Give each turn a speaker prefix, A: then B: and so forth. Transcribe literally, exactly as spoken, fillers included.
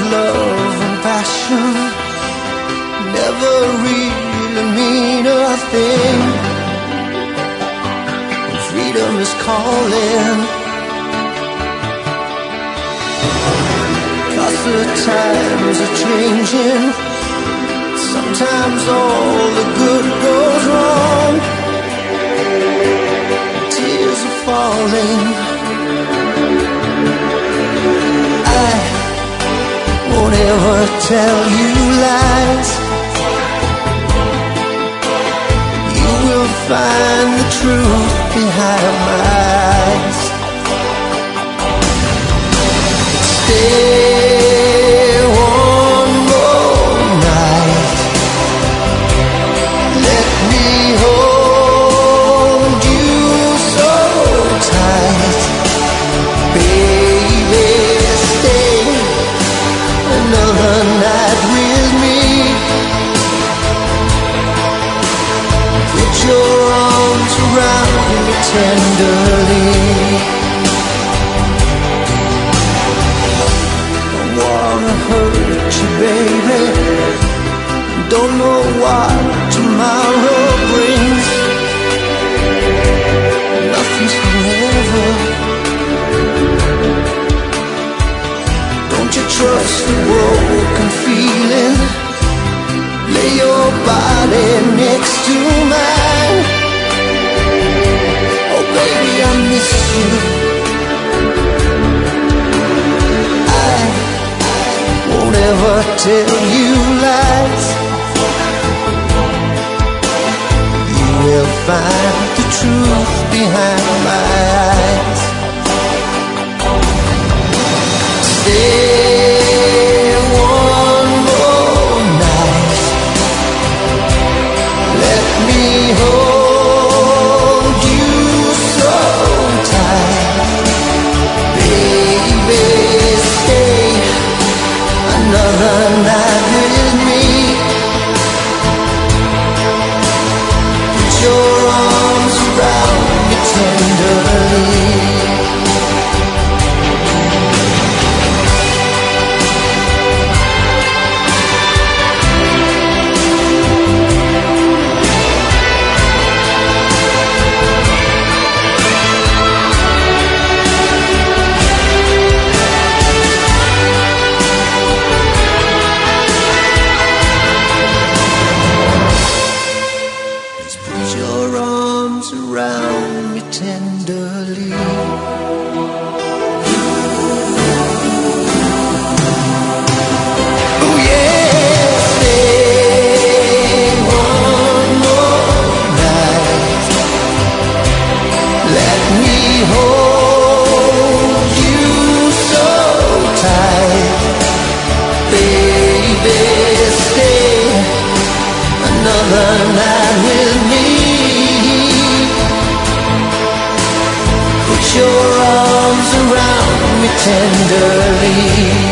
A: love and passion never really mean a thing. Freedom is calling, 'cause the times are changing. Sometimes all the good goes wrong. Tears are falling. I won't ever tell you lies. You will find the truth behind my eyes. Stay one more night. Let me hold you so tight. Baby, stay another night with me. Put your arms around me tenderly. Don't wanna hurt you, baby. Don't know what tomorrow brings. Nothing's forever. Don't you trust the broken feeling? Lay your body next to mine. Oh baby, I miss you. I won't ever tell you lies. You will find the truth behind my eyes. Stay one more night. Let me hold you so tight. Baby, stay another night with me. Put your arms around me tenderly. Around me tenderly. Oh yeah, stay one more night. Let me hold you so tight. Baby, stay another night with me. Put your arms around me tenderly.